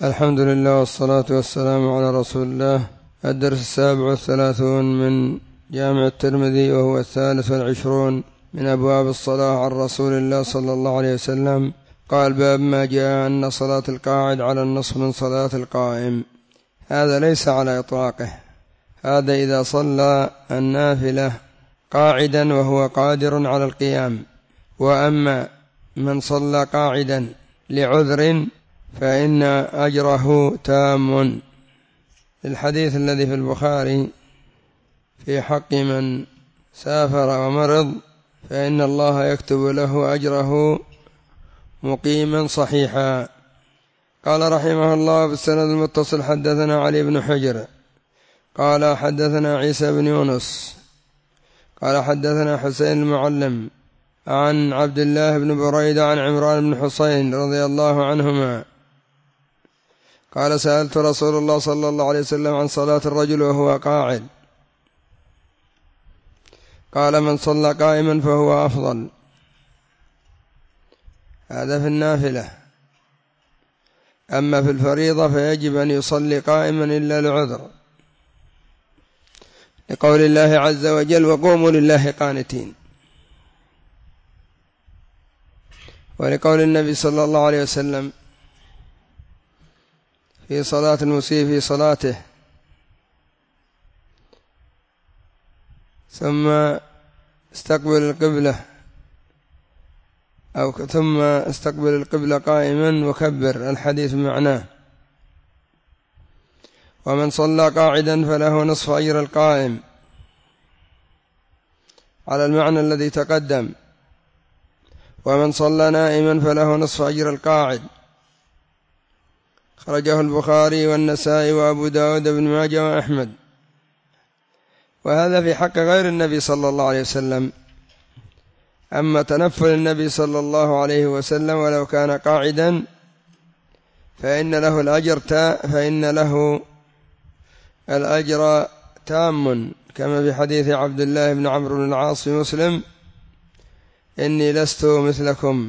الحمد لله والصلاة والسلام على رسول الله. الدرس 37 من جامع الترمذي، وهو 23 من أبواب الصلاة عن رسول الله صلى الله عليه وسلم. قال: باب ما جاء أن صلاة القاعد على النصف من صلاة القائم. هذا ليس على إطلاقه، هذا إذا صلى النافلة قاعدا وهو قادر على القيام. وأما من صلى قاعدا لعذر فإن أجره تام. الحديث الذي في البخاري في حق من سافر ومرض فإن الله يكتب له أجره مقيما صحيحا. قال رحمه الله: بالسند المتصل حدثنا علي بن حجر قال حدثنا عيسى بن يونس قال حدثنا حسين المعلم عن عبد الله بن بريدة عن عمران بن حسين رضي الله عنهما قال: سألت رسول الله صلى الله عليه وسلم عن صلاة الرجل وهو قاعد، قال: من صلى قائما فهو أفضل. هذا في النافلة. أما في الفريضة فيجب أن يصلي قائما إلا لعذر، لقول الله عز وجل: وقوموا لله قانتين، ولقول النبي صلى الله عليه وسلم في صلاة المسيء في صلاته: ثم استقبل القبلة قائما وكبر. الحديث معناه: ومن صلى قاعدا فله نصف أجر القائم، على المعنى الذي تقدم. ومن صلى نائما فله نصف أجر القاعد. خرجه البخاري والنسائي وأبو داود بن ماجه وأحمد. وهذا في حق غير النبي صلى الله عليه وسلم. أما تنفل النبي صلى الله عليه وسلم ولو كان قاعدا فإن له الأجر تام، كما في حديث عبد الله بن عمرو بن العاص في مسلم: إني لست مثلكم.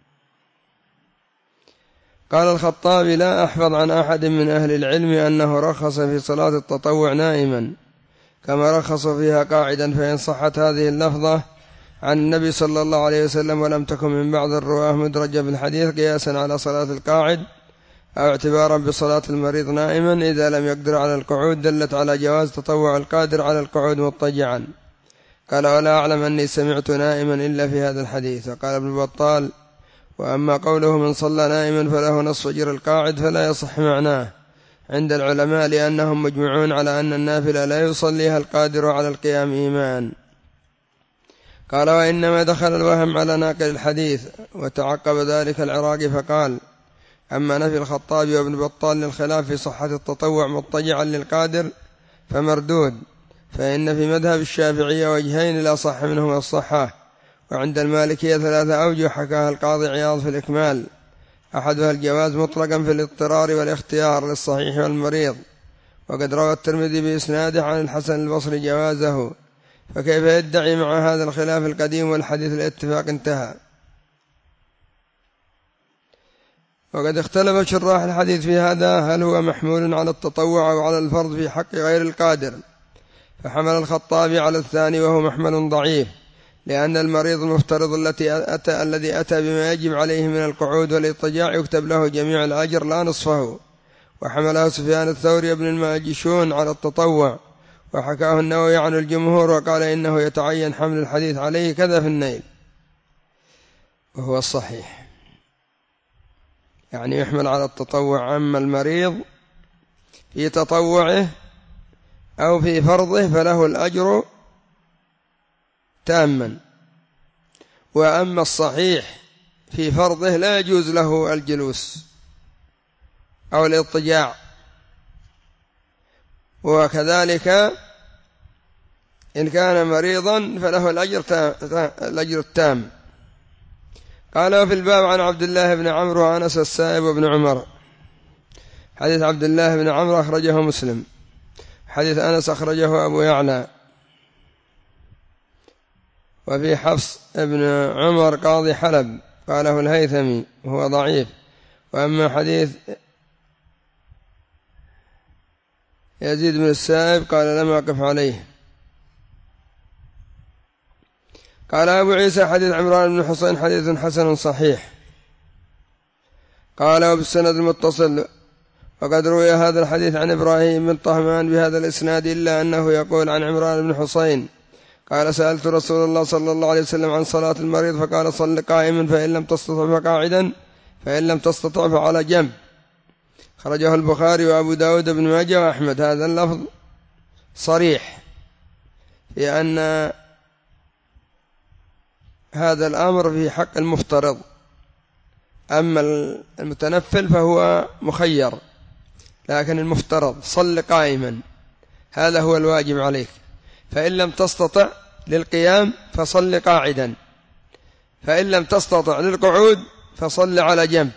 قال الخطابي: لا أحفظ عن أحد من أهل العلم أنه رخص في صلاة التطوع نائما كما رخص فيها قاعدا، فإن صحت هذه اللفظة عن النبي صلى الله عليه وسلم ولم تكن من بعض الرواه مدرجة في الحديث قياسا على صلاة القاعد أو اعتبارا بصلاة المريض نائما إذا لم يقدر على القعود، دلت على جواز تطوع القادر على القعود مضطجعا. قال: ولا أعلم أني سمعت نائما إلا في هذا الحديث. وقال ابن بطال: وأما قوله من صلى نائما فله نصف أجر القاعد فلا يصح معناه عند العلماء، لأنهم مجمعون على أن النافلة لا يصليها القادر على القيام إيمان. قال: وإنما دخل الوهم على ناقل الحديث. وتعقب ذلك العراقي فقال: أما نفي الخطابي وابن بطال للخلاف في صحة التطوع مضطجعا للقادر فمردود، فإن في مذهب الشافعية وجهين لا صح منهما الصحة، وعند المالكية 3 أوجه حكاها القاضي عياض في الإكمال. أحدها الجواز مطلقا في الاضطرار والاختيار للصحيح والمريض، وقد روى الترمذي بإسناده عن الحسن البصري جوازه، فكيف يدعي مع هذا الخلاف القديم والحديث الاتفاق انتهى. وقد اختلف شراح الحديث في هذا، هل هو محمول على التطوع أو على الفرض في حق غير القادر، فحمل الخطابي على الثاني وهو محمل ضعيف، لأن المريض المفترض الذي أتى بما يجب عليه من القعود والاضطجاع يكتب له جميع الأجر لا نصفه. وحمله سفيان الثوري بن الماجشون على التطوع، وحكاه النووي عن الجمهور وقال إنه يتعين حمل الحديث عليه كذا في النيل، وهو الصحيح، يعني يحمل على التطوع. أما المريض في تطوعه أو في فرضه فله الأجر تاما، وأما الصحيح في فرضه لا يجوز له الجلوس أو الاضطجاع، وكذلك إن كان مريضا فله الأجر التام. قال: وفي الباب عن عبد الله بن عمرو وأنس السائب وابن عمر. حديث عبد الله بن عمرو أخرجه مسلم، حديث أنس أخرجه أبو يعلى. وفي حفص ابن عمر قاضي حلب قاله الهيثمي وهو ضعيف. وأما حديث يزيد بن السائب قال لم أقف عليه. قال أبو عيسى حديث عمران بن حسين حديث حسن صحيح. قال وبالسند المتصل وقد روي هذا الحديث عن إبراهيم بن طهمان بهذا الإسناد إلا أنه يقول عن عمران بن حسين قال سألت رسول الله صلى الله عليه وسلم عن صلاة المريض فقال صل قائما فإن لم تستطع فقاعدا فإن لم تستطع فعلى جنب. خرجه البخاري وأبو داود بن ماجه وأحمد. هذا اللفظ صريح في أن هذا الأمر في حق المفترض، أما المتنفل فهو مخير، لكن المفترض صل قائما هذا هو الواجب عليك، فإن لم تستطع للقيام فصل قاعدا، فإن لم تستطع للقعود فصل على جنب.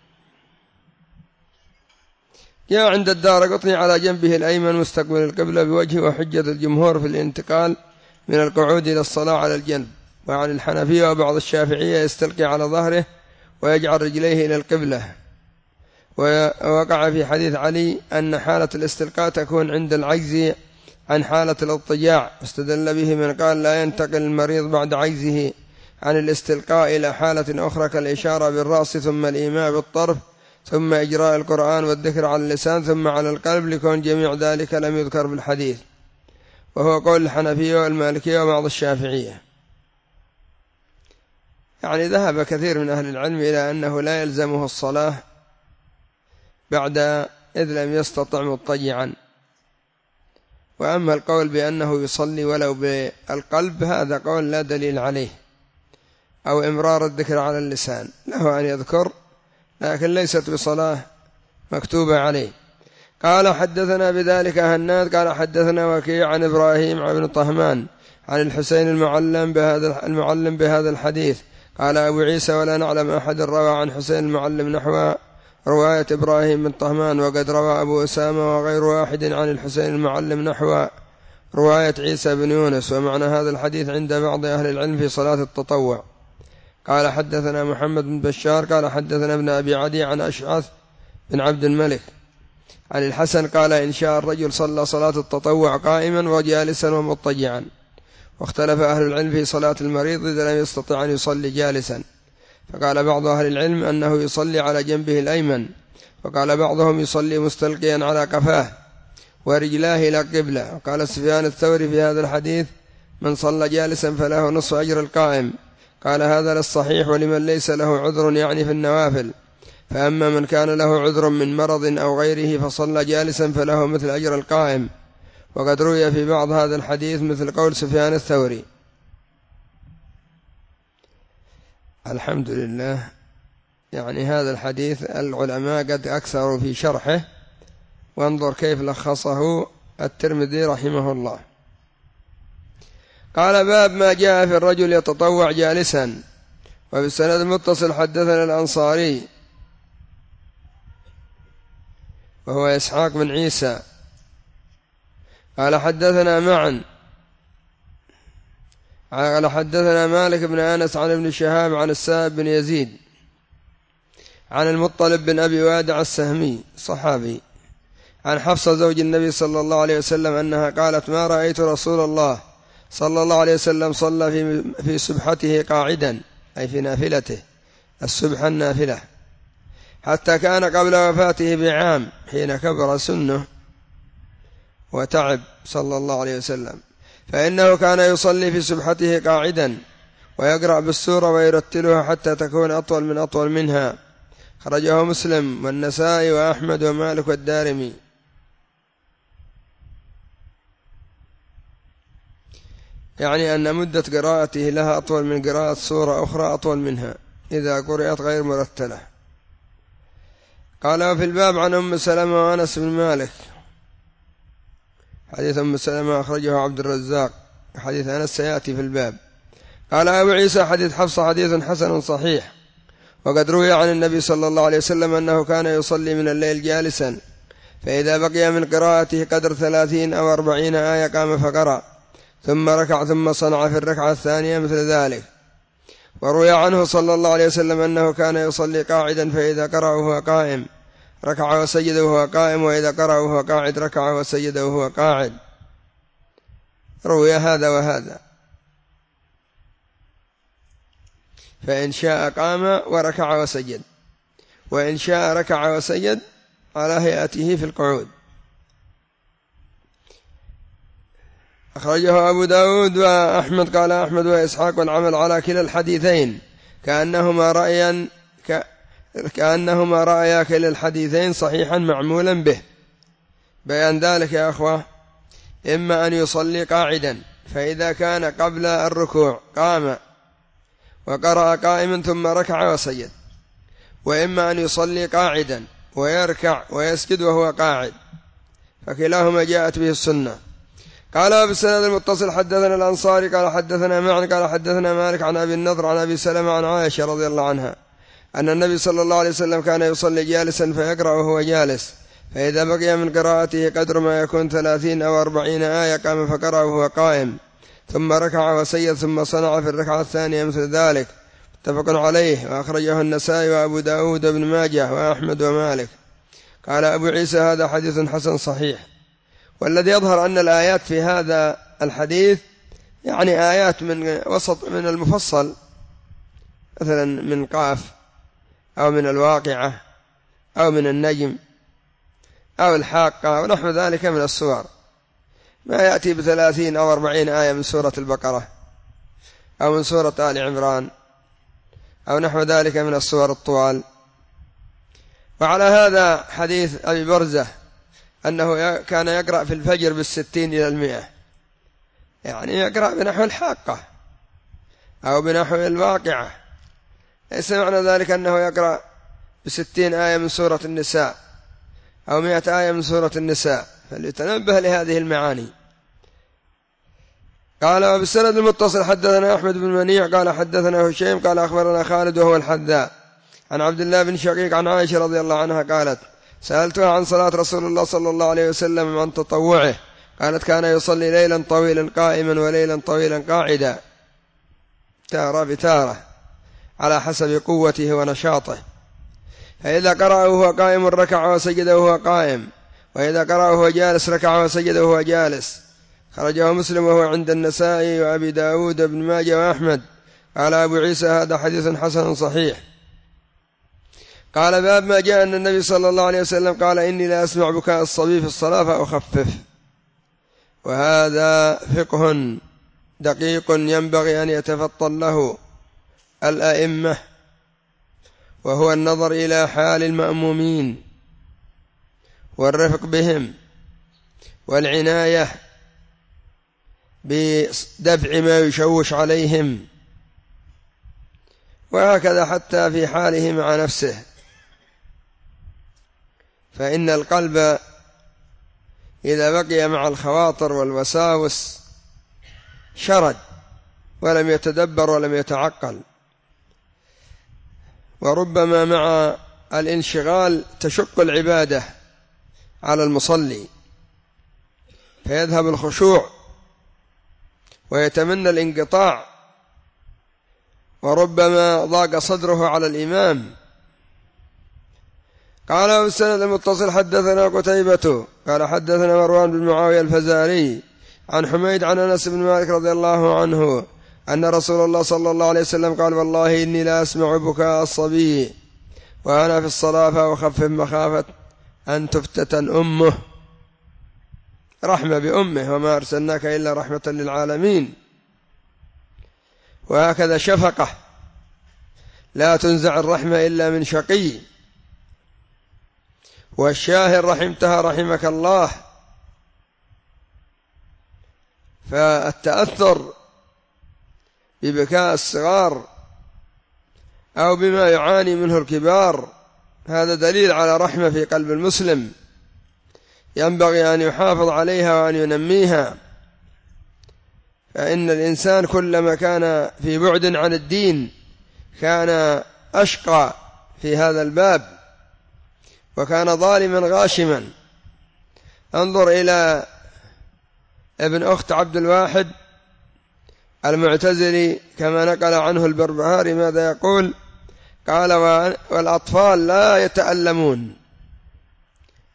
جاء عند الدارقطني على جنبه الأيمن مستقبل القبلة بوجهه، وحجة الجمهور في الانتقال من القعود إلى الصلاة على الجنب. وعن الحنفية وبعض الشافعية يستلقي على ظهره ويجعل رجليه إلى القبلة. ووقع في حديث علي أن حالة الاستلقاء تكون عند العجز عن حالة الاضطجاع، استدل به من قال لا ينتقل المريض بعد عجزه عن الاستلقاء إلى حالة أخرى كالإشارة بالرأس ثم الإيماء بالطرف ثم إجراء القرآن والذكر على اللسان ثم على القلب، لكون جميع ذلك لم يذكر بالحديث، وهو قول الحنفية والمالكية وبعض الشافعية. يعني ذهب كثير من أهل العلم إلى أنه لا يلزمه الصلاة بعد إذ لم يستطع مضطجعا. وأما القول بأنه يصلي ولو بالقلب هذا قول لا دليل عليه، أو إمرار الذكر على اللسان، له أن يذكر لكن ليست بصلاة مكتوبة عليه. قال حدثنا بذلك هناد قال حدثنا وكيع عن إبراهيم بن طهمان عن الحسين المعلم بهذا الحديث. قال أبو عيسى ولا نعلم أحد روى عن حسين المعلم نحو رواية إبراهيم بن طهمان، وقد روى أبو أسامة وغير واحد عن الحسين المعلم نحو رواية عيسى بن يونس. ومعنى هذا الحديث عند بعض أهل العلم في صلاة التطوع. قال حدثنا محمد بن بشار قال حدثنا ابن أبي عدي عن أشعث بن عبد الملك عن الحسن قال إن شاء الرجل صلى صلاة التطوع قائما وجالسا ومضطجعا. واختلف أهل العلم في صلاة المريض إذا لم يستطع أن يصلي جالسا، فقال بعض أهل العلم أنه يصلي على جنبه الأيمن، وقال بعضهم يصلي مستلقيا على قفاه ورجلاه إلى قبلة. وقال سفيان الثوري في هذا الحديث من صلى جالسا فله نصف أجر القائم. قال هذا للصحيح ولمن ليس له عذر يعني في النوافل، فأما من كان له عذر من مرض أو غيره فصلى جالسا فله مثل أجر القائم. وقد روي في بعض هذا الحديث مثل قول سفيان الثوري. الحمد لله. يعني هذا الحديث العلماء قد أكثروا في شرحه، وانظر كيف لخصه الترمذي رحمه الله. قال باب ما جاء في الرجل يتطوع جالسا. وبالسند المتصل حدثنا الأنصاري وهو إسحاق بن عيسى قال حدثنا معا قال حدثنا مالك بن أنس عن ابن شهاب عن السائب بن يزيد عن المطلب بن أبي وادع السهمي صحابي عن حفصة زوج النبي صلى الله عليه وسلم أنها قالت ما رأيت رسول الله صلى الله عليه وسلم صلى في سبحته قاعدا، أي في نافلته السبحة النافلة، حتى كان قبل وفاته بعام حين كبر سنه وتعب صلى الله عليه وسلم، فإنه كان يصلي في سبحته قاعدا ويقرأ بالسورة ويرتلها حتى تكون أطول منها. خرجه مسلم والنسائي وأحمد ومالك والدارمي. يعني أن مدة قراءته لها أطول من قراءة سورة أخرى أطول منها إذا قرأت غير مرتلة. قال وفي الباب عن أم سلمة وأنس بن مالك. حديث أم سلمة أخرجه عبد الرزاق، حديث أنس سيأتي في الباب. قال أبو عيسى حديث حفصة حديث حسن صحيح. وقد روي عن النبي صلى الله عليه وسلم أنه كان يصلي من الليل جالسا، فإذا بقي من قراءته قدر 30 أو 40 آية قام فقرأ ثم ركع ثم صنع في الركعة الثانية مثل ذلك. وروي عنه صلى الله عليه وسلم أنه كان يصلي قاعدا فإذا قرأ وهو قائم ركع وسجد وهو قائم، وإذا قرأ وهو قاعد ركع وسجد وهو قاعد. روي هذا وهذا، فإن شاء قام وركع وسجد، وإن شاء ركع وسجد على هيئته في القعود. أخرجه أبو داود وأحمد. قال أحمد وإسحاق والعمل على كلا الحديثين كأنهما رأيا كلا الحديثين صحيحا معمولا به. بيان ذلك يا أخوة: إما أن يصلي قاعدا، فإذا كان قبل الركوع قام وقرأ قائما ثم ركع وسجد، وإما أن يصلي قاعدا ويركع ويسجد وهو قاعد، فكلاهما جاءت به السنة. قال بالسند المتصل: حدثنا الأنصاري قال حدثنا معن قال حدثنا مالك عن أبي النضر عن أبي سلمة عن عائشة رضي الله عنها أن النبي صلى الله عليه وسلم كان يصلي جالسا فيقرأ وهو جالس، فإذا بقي من قراءته قدر ما يكون 30 أو 40 آية قام فقرأ وهو قائم، ثم ركع وسجد، ثم صنع في الركعة الثانية مثل ذلك. متفق عليه، وأخرجه النسائي وأبو داود وابن ماجه وأحمد ومالك. قال أبو عيسى: هذا حديث حسن صحيح. والذي يظهر أن الآيات في هذا الحديث يعني آيات من وسط من المفصل، مثلا من قاف أو من الواقعة أو من النجم أو الحاقة ونحو ذلك من السور، ما يأتي 30 أو 40 آية من سورة البقرة أو من سورة آل عمران أو نحو ذلك من السور الطوال. وعلى هذا حديث أبي برزة أنه كان يقرأ في الفجر 60 إلى 100، يعني يقرأ بنحو الحاقة أو بنحو الواقعة، ليس معنى ذلك أنه يقرأ 60 آية من سورة النساء أو 100 آية من سورة النساء، فليتنبه لهذه المعاني. قال: وبالسند المتصل حدثنا أحمد بن منيع قال حدثنا هشيم قال أخبرنا خالد وهو الحذاء عن عبد الله بن شقيق عن عائشة رضي الله عنها قالت: سألتها عن صلاة رسول الله صلى الله عليه وسلم عن تطوعه، قالت: كان يصلي ليلا طويلا قائما وليلا طويلا قاعدا، تارة بتارة على حسب قوته ونشاطه، فإذا قرأ وهو قائم ركع وسجد وهو قائم، وإذا قرأ وهو جالس ركع وسجد وهو جالس. خرجه مسلم وهو عند النسائي وأبي داود وابن ماجه وأحمد. قال أبو عيسى: هذا حديث حسن صحيح. قال: باب ما جاء أن النبي صلى الله عليه وسلم قال: إني لا أسمع بكاء الصبي في الصلاة فأخفف. وهذا فقه دقيق ينبغي أن يتفطن له الأئمة، وهو النظر إلى حال المأمومين والرفق بهم والعناية بدفع ما يشوش عليهم، وهكذا حتى في حاله مع نفسه، فإن القلب إذا بقي مع الخواطر والوساوس شرد ولم يتدبر ولم يتعقل، وربما مع الانشغال تشق العبادة على المصلي فيذهب الخشوع ويتمنى الانقطاع، وربما ضاق صدره على الإمام. قال: بالسند المتصل حدثنا قتيبة قال حدثنا مروان بن معاوية الفزاري عن حميد عن أنس بن مالك رضي الله عنه أن رسول الله صلى الله عليه وسلم قال: والله إني لا أسمع بكاء الصبي وأنا في الصلاة فأخفف مخافة أن تفتتن أمه، رحمة بأمه، وما أرسلناك إلا رحمة للعالمين. وهكذا شفقة، لا تنزع الرحمة إلا من شقي، والشاهر رحمتها رحمك الله. فالتأثر ببكاء الصغار أو بما يعاني منه الكبار هذا دليل على رحمة في قلب المسلم، ينبغي أن يحافظ عليها وأن ينميها، فإن الإنسان كلما كان في بعد عن الدين كان أشقى في هذا الباب وكان ظالما غاشما. انظر إلى ابن أخت عبد الواحد المعتزلي كما نقل عنه البربهاري ماذا يقول؟ قال: والأطفال لا يتألمون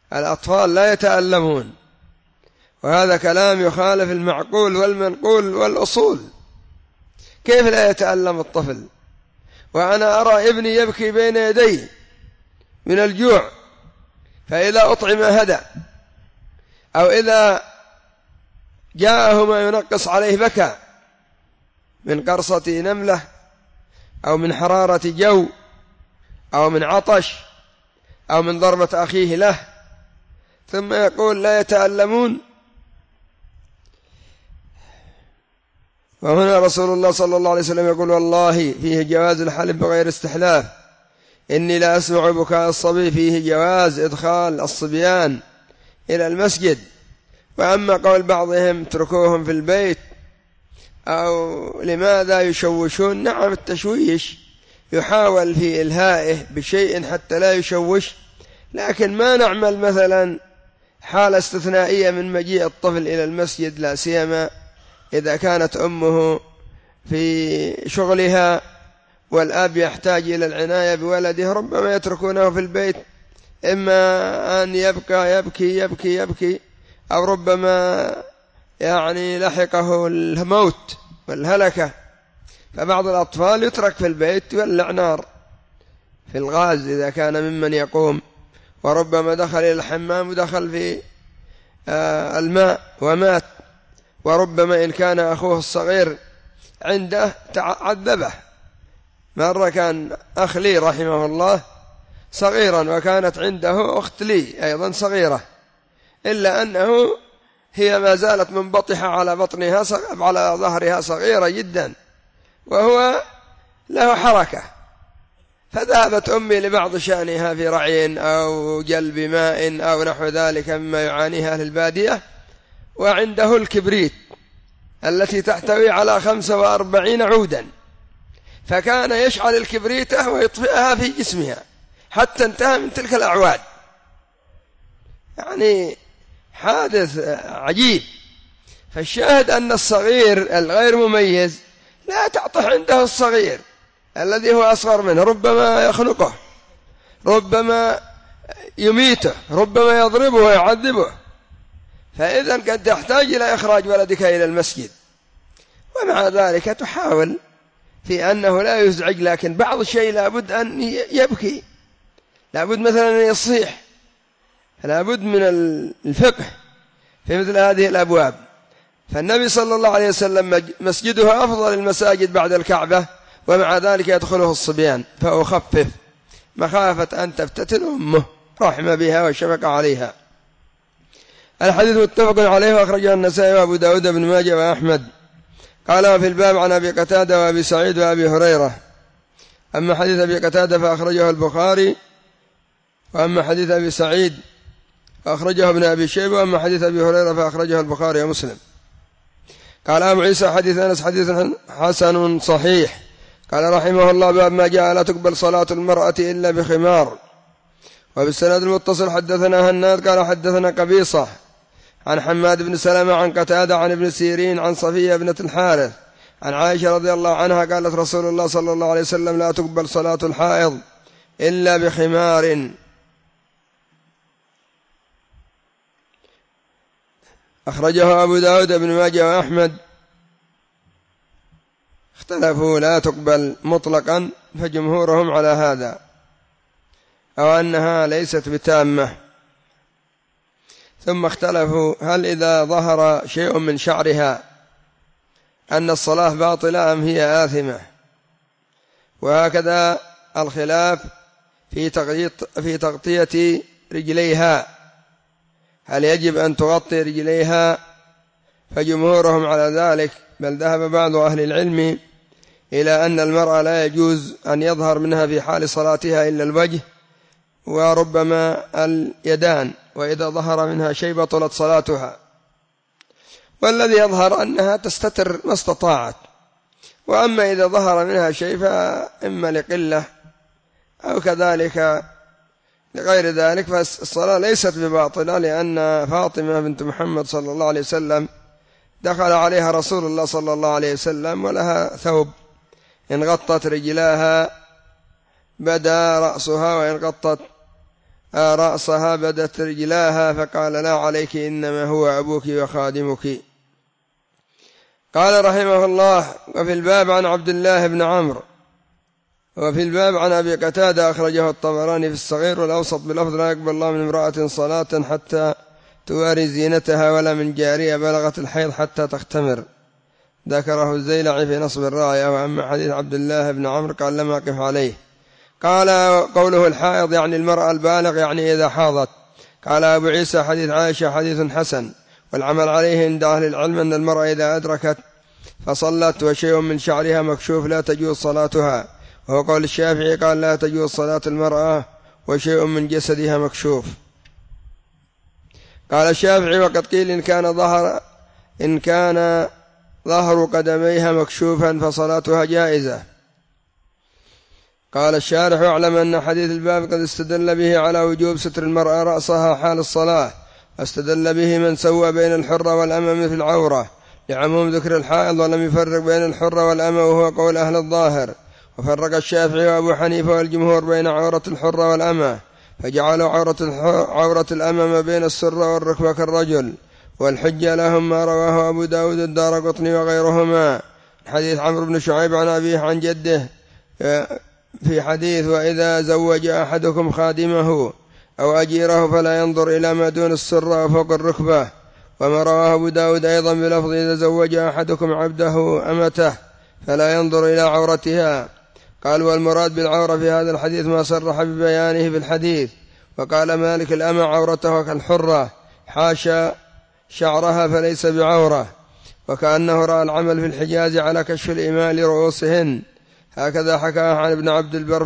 الأطفال لا يتألمون، وهذا كلام يخالف المعقول والمنقول والأصول. كيف لا يتألم الطفل وأنا أرى ابني يبكي بين يدي من الجوع، فإذا أطعم هدى، أو إذا جاءه ما ينقص عليه بكى من قرصة نملة أو من حرارة جو أو من عطش أو من ضربة أخيه له، ثم يقول لا يتألمون. وهنا رسول الله صلى الله عليه وسلم يقول والله فيه جواز الحلف بغير استحلاف، إني لا أسمع بكاء الصبي، فيه جواز إدخال الصبيان إلى المسجد. وأما قول بعضهم اتركوهم في البيت أو لماذا يشوشون، نعم التشويش يحاول في إلهائه بشيء حتى لا يشوش، لكن ما نعمل مثلا حالة استثنائية من مجيء الطفل إلى المسجد، لا سيما إذا كانت أمه في شغلها والأب يحتاج إلى العناية بولده، ربما يتركونه في البيت، إما أن يبقى يبكي يبكي يبكي، أو ربما لحقه الموت والهلكة. فبعض الأطفال يترك في البيت يولع نار في الغاز إذا كان ممن يقوم، وربما دخل إلى الحمام ودخل في الماء ومات، وربما إن كان أخوه الصغير عنده عذبه. مرة كان أخ لي رحمه الله صغيرا، وكانت عنده أخت لي أيضا صغيرة، إلا أنه هي ما زالت منبطحة على بطنها على ظهرها صغيرة جدا، وهو له حركة. فذهبت أمي لبعض شأنها في رعي أو جلب ماء أو نحو ذلك مما يعانيها أهل البادية، وعنده الكبريت التي تحتوي على 45 عودا، فكان يشعل الكبريتة ويطفئها في جسمها حتى انتهى من تلك الأعواد. حادث عجيب. فالشاهد أن الصغير الغير مميز لا تعطح عنده الصغير الذي هو أصغر منه، ربما يخنقه، ربما يميته، ربما يضربه ويعذبه. فإذا قد تحتاج إلى إخراج ولدك إلى المسجد، ومع ذلك تحاول في أنه لا يزعج، لكن بعض الشيء لابد أن يبكي، لابد مثلا أن يصيح، لابد من الفقه في مثل هذه الأبواب. فالنبي صلى الله عليه وسلم مسجده أفضل المساجد بعد الكعبة، ومع ذلك يدخله الصبيان، فأخفف مخافة أن تفتتن أمه رحم بها وشفق عليها. الحديث متفق عليه، وأخرجه النسائي وأبو داود بن ماجه وأحمد. قال في الباب عن أبي قتادة وأبي سعيد وأبي هريرة. أما حديث أبي قتادة فأخرجه البخاري، وأما حديث أبي سعيد فأخرجه ابن أبي شيبة، وأما حديث أبي هريرة فأخرجه البخاري ومسلم. قال أبو عيسى حديث أنس حديث حسن صحيح. قال رحمه الله باب ما جاء لا تقبل صلاة المرأة إلا بخمار. وبالسند المتصل حدثنا هناد قال حدثنا قبيصة عن حماد بن سلمة عن قتادة عن ابن سيرين عن صفية بنت الحارث عن عائشة رضي الله عنها قالت رسول الله صلى الله عليه وسلم لا تقبل صلاة الحائض إلا بخمار. أخرجه أبو داود بن ماجه وأحمد. اختلفوا لا تقبل مطلقا، فجمهورهم على هذا، أو أنها ليست بتامة. ثم اختلفوا هل إذا ظهر شيء من شعرها أن الصلاة باطلة أم هي آثمة. وهكذا الخلاف في تغطية رجليها، هل يجب أن تغطي رجليها، فجمهورهم على ذلك، بل ذهب بعض أهل العلم إلى أن المرأة لا يجوز أن يظهر منها في حال صلاتها إلا الوجه وربما اليدان، وإذا ظهر منها شيء بطلت صلاتها. والذي يظهر أنها تستتر ما استطاعت، وأما إذا ظهر منها شيء فإما لقلة أو كذلك لغير ذلك، فالصلاة ليست بباطلة، لأن فاطمة بنت محمد صلى الله عليه وسلم دخل عليها رسول الله صلى الله عليه وسلم ولها ثوب، إن غطت رجلاها بدا رأسها، وإن غطت رأسها بدت رجلاها فقال لا عليك إنما هو أبوك وخادمك. قال رحمه الله: وفي الباب عن عبد الله بن عمرو. وفي الباب عن أبي قتادة أخرجه الطبراني في الصغير والأوسط بلفظ: لا يقبل الله من امرأة صلاة حتى تواري زينتها ولا من جارية بلغت الحيض حتى تختمر. ذكره الزيلعي في نصب الراية. وأما حديث عبد الله بن عمرو قال: لم أقف عليه. قال: قوله الحائض يعني المرأة البالغ، يعني إذا حاضت. قال أبو عيسى: حديث عائشة حديث حسن، والعمل عليه عند أهل العلم أن المرأة إذا أدركت فصلت وشيء من شعرها مكشوف لا تجوز صلاتها، وهو قول الشافعي قال: لا تجوز صلاة المرأة وشيء من جسدها مكشوف. قال الشافعي: وقد قيل إن كان ظهر قدميها مكشوفا فصلاتها جائزة. قال الشارح: واعلم أن حديث الباب قد استدل به على وجوب ستر المرأة رأسها حال الصلاة، واستدل به من سوى بين الحرة والأمة في العورة لعموم ذكر الحائض، ولم يفرق بين الحرة والأمة، وهو قول أهل الظاهر. وفرق الشافعي وأبو حنيفة والجمهور بين عورة الحرة والأمة، فجعلوا عورة الأمة ما بين السرة والركبة كالرجل، والحجة لهم ما رواه أبو داود الدارقطني وغيرهما حديث عمرو بن شعيب عن أبيه عن جده في حديث: وإذا زوج أحدكم خادمه أو أجيره فلا ينظر إلى ما دون السرة وفوق الركبة. وما رواه أبو داود أيضا بلفظ: إذا زوج أحدكم عبده أمته فلا ينظر إلى عورتها. قال: والمراد بالعورة في هذا الحديث ما صرح ببيانه في الحديث. وقال مالك: الأمة عورته كالحرة، حاشا شعرها فليس بعورة. وكأنه رأى العمل في الحجاز على كشف الإماء لرؤوسهن. هكذا حكاه عنه ابن عبد البر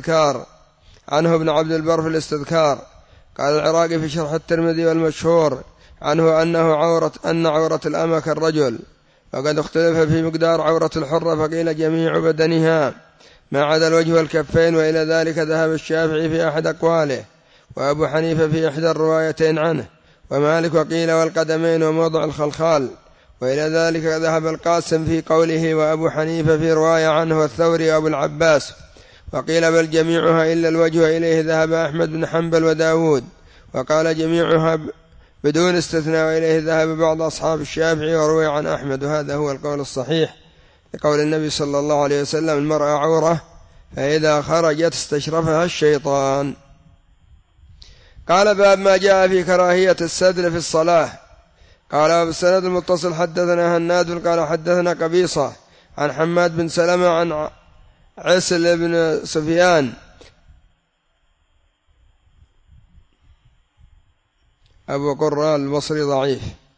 في الاستذكار. قال العراقي في شرح الترمذي: والمشهور عنه أن عورة الأمة كالرجل. وقد اختلف في مقدار عورة الحرة، فقيل جميع بدنها ما عدا الوجه والكفين، وإلى ذلك ذهب الشافعي في أحد أقواله، وأبو حنيفة في إحدى الروايتين عنه، ومالك وقيل والقدمين وموضع الخلخال، وإلى ذلك ذهب القاسم في قوله، وأبو حنيفة في رواية عنه، والثوري وأبو العباس، وقيل بل جميعها إلا الوجه، وإليه ذهب أحمد بن حنبل وداود، وقال جميعها بدون استثناء، وإليه ذهب بعض أصحاب الشافعي وروي عن أحمد. وهذا هو القول الصحيح لقول النبي صلى الله عليه وسلم: المرأة عورة، فإذا خرجت استشرفها الشيطان. قال: باب ما جاء في كراهية السدل في الصلاة. قال: بالسند المتصل حدثنا هناد قال حدثنا قبيصة عن حماد بن سلمة عن عسل بن سفيان أبو قرة البصري ضعيف،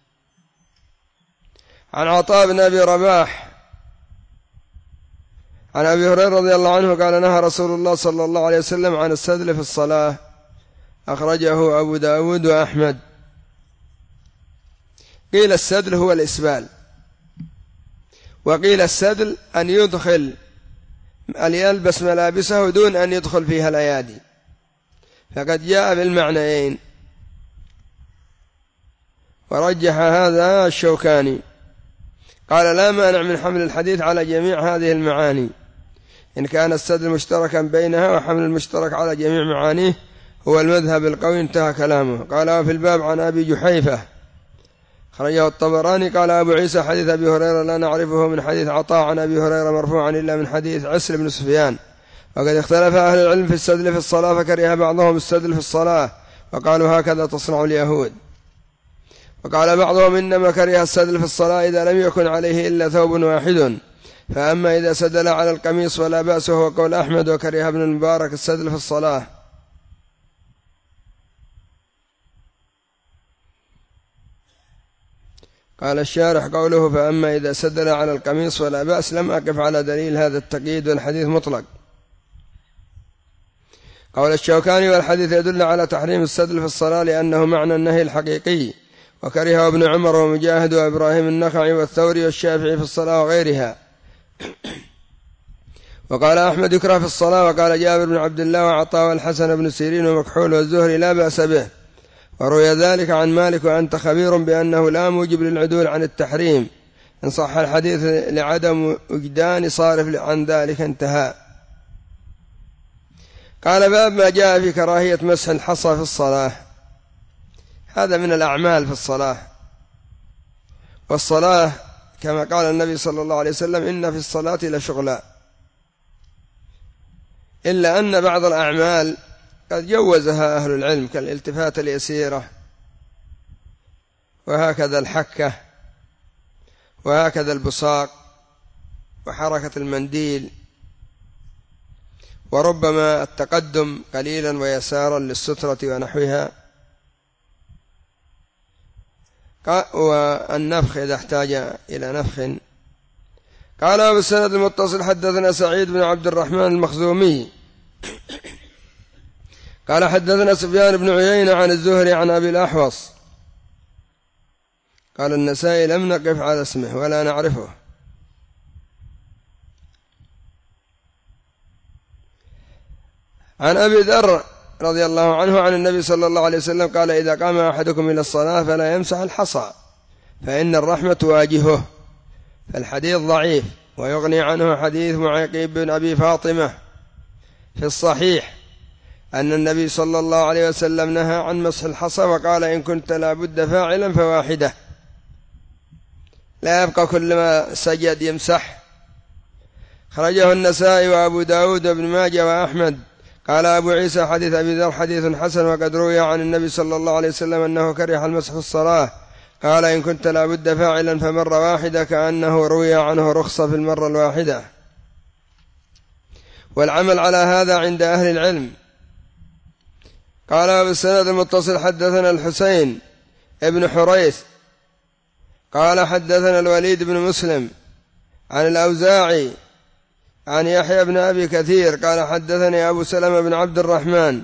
عن عطاء بن أبي رباح عن أبي هريرة رضي الله عنه قال: نهى رسول الله صلى الله عليه وسلم عن السدل في الصلاة. أخرجه أبو داود وأحمد. قيل السدل هو الإسبال، وقيل السدل أن يلبس ملابسه دون أن يدخل فيها الأيادي، فقد جاء بالمعنيين، ورجح هذا الشوكاني. قال: لا مانع من حمل الحديث على جميع هذه المعاني إن كان السدل مشتركا بينها، وحمل المشترك على جميع معانيه هو المذهب القوي. انتهى كلامه. قال: في الباب عن أبي جحيفة خرجه الطبراني. قال أبو عيسى: حديث أبي هريرة لا نعرفه من حديث عطاء عن أبي هريرة مرفوعا إلا من حديث عسل بن سفيان. وقد اختلف أهل العلم في السدل في الصلاة، فكره بعضهم السدل في الصلاة وقالوا هكذا تصنع اليهود، وقال بعضهم إنما كره السدل في الصلاة إذا لم يكن عليه إلا ثوب واحد، فأما إذا سدل على القميص فلا بأس، وهو قول أحمد. وكره ابن المبارك السدل في الصلاة. قال الشارح: قوله فأما إذا سدل على القميص فلا بأس لم أقف على دليل هذا التقييد، والحديث مطلق. قول الشوكاني: والحديث يدل على تحريم السدل في الصلاة لأنه معنى النهي الحقيقي، وكره ابن عمر ومجاهد وإبراهيم النخعي والثوري والشافعي في الصلاة وغيرها. وقال أحمد: يكره في الصلاة. وقال جابر بن عبد الله وعطاء والحسن بن سيرين ومكحول والزهري لا بأس به، وروي ذلك عن مالك: وأنت خبير بأنه لا موجب للعدول عن التحريم إن صح الحديث لعدم وجدان صارف عن ذلك. انتهى. قال باب ما جاء في كراهية مسح الحصى في الصلاة. هذا من الأعمال في الصلاة، والصلاة كما قال النبي صلى الله عليه وسلم إن في الصلاة لشغلا، إلا أن بعض الأعمال قد جوزها أهل العلم كالالتفات اليسيرة، وهكذا الحكة، وهكذا البصاق، وحركة المنديل، وربما التقدم قليلا ويسارا للسترة ونحوها، والنفخ إذا احتاج إلى نفخ. قال أبو السند المتصل حدثنا سعيد بن عبد الرحمن المخزومي قال حدثنا سفيان بن عيينة عن الزهري عن أبي الأحوص قال النسائي لم نقف على اسمه ولا نعرفه. عن أبي ذر رضي الله عنه عن النبي صلى الله عليه وسلم قال إذا قام أحدكم إلى الصلاة فلا يمسح الحصى فإن الرحمة تواجهه. فالحديث ضعيف، ويغني عنه حديث معيقيب بن أبي فاطمة في الصحيح أن النبي صلى الله عليه وسلم نهى عن مسح الحصى وقال إن كنت لابد فاعلا فواحدة، لا يبقى كل ما سجد يمسح. خرجه النسائي وأبو داود وابن ماجه وأحمد. قال أبو عيسى حديث أبي ذر حديث حسن، وقد روي عن النبي صلى الله عليه وسلم أنه كره المسح في الصلاة، قال إن كنت لابد فاعلا فمرة واحدة، كأنه روي عنه رخصة في المرة الواحدة. والعمل على هذا عند أهل العلم. قال أبو السند المتصل حدثنا الحسين ابن حريث قال حدثنا الوليد بن مسلم عن الأوزاعي عن يحيى بن أبي كثير قال حدثني أبو سلمة بن عبد الرحمن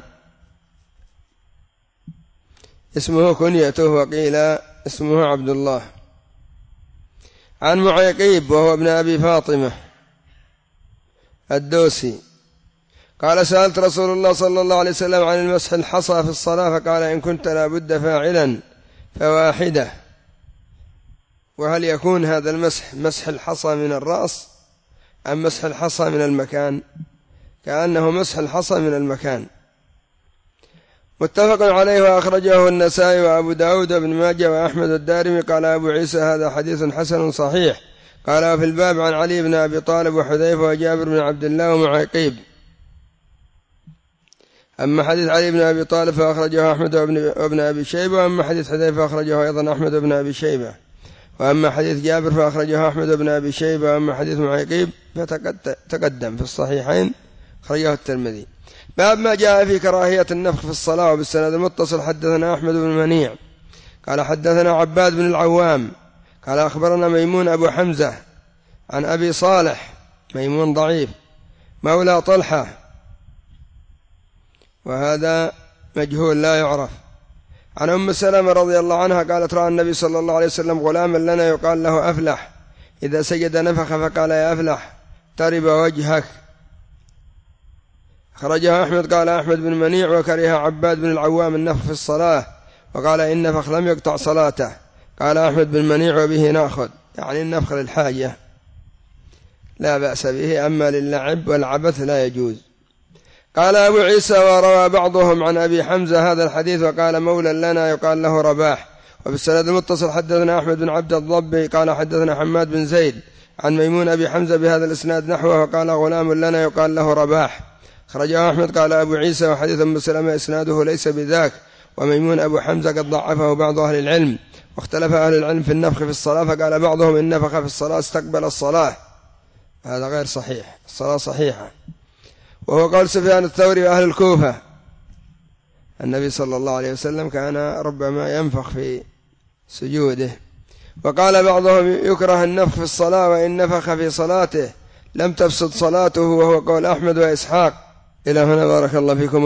اسمه كنيته وقيل اسمه عبد الله، عن معيقيب وهو ابن أبي فاطمة الدوسي قال سألت رسول الله صلى الله عليه وسلم عن المسح الحصى في الصلاة فقال إن كنت لابد فاعلا فواحدة. وهل يكون هذا المسح مسح الحصى من الرأس أم مسح الحصى من المكان؟ كأنه مسح الحصى من المكان. متفق عليه وأخرجه النسائي وأبو داود وابن ماجه وأحمد الدارمي. قال أبو عيسى هذا حديث حسن صحيح. قال في الباب عن علي بن أبي طالب وحذيفة وجابر بن عبد الله ومعيقيب. أما حديث علي بن أبي طالب فأخرجه أحمد وابن أبي شيبة، وأما حديث حذيفة فأخرجه أيضا أحمد وابن أبي شيبة، وأما حديث جابر فأخرجه أحمد وابن أبي شيبة، وأما حديث معيقيب فتقدم في الصحيحين أخرجه الترمذي. باب ما جاء في كراهية النفخ في الصلاة. وبالسند المتصل حدثنا أحمد بن منيع قال حدثنا عباد بن العوام قال أخبرنا ميمون أبو حمزة عن أبي صالح ميمون ضعيف مولى طلحة، وهذا مجهول لا يعرف، عن أم سلمة رضي الله عنها قالت رأى النبي صلى الله عليه وسلم غلاما لنا يقال له أفلح إذا سجد نفخ فقال يا أفلح ترب وجهك. خرجها أحمد. قال أحمد بن منيع وكره عباد بن العوام النفخ في الصلاة وقال إن نفخ لم يقطع صلاته. قال أحمد بن منيع وبه نأخذ، يعني النفخ للحاجة لا بأس به، أما للعب والعبث لا يجوز. قال أبو عيسى وروى بعضهم عن أبي حمزة هذا الحديث وقال مولى لنا يقال له رباح. وبالسند المتصل حدثنا أحمد بن عبد الضبي قال حدثنا حماد بن زيد عن ميمون أبي حمزة بهذا الإسناد نحوه وقال غلام لنا يقال له رباح. خرجه أحمد. قال أبو عيسى وحديث أم سلمة إسناده ليس بذاك، وميمون أبو حمزة قد ضعفه بعض أهل العلم، واختلف أهل العلم في النفخ في الصلاة، فقال بعضهم إن نفخ في الصلاة استقبل الصلاة، هذا غير صحيح، الصلاة صحيحة. وهو قول سفيان الثوري وأهل الكوفة. النبي صلى الله عليه وسلم كان ربما ينفخ في سجوده. وقال بعضهم يكره النفخ في الصلاة، وإن نفخ في صلاته لم تفسد صلاته، وهو قول أحمد وإسحاق. إلى هنا بارك الله فيكم.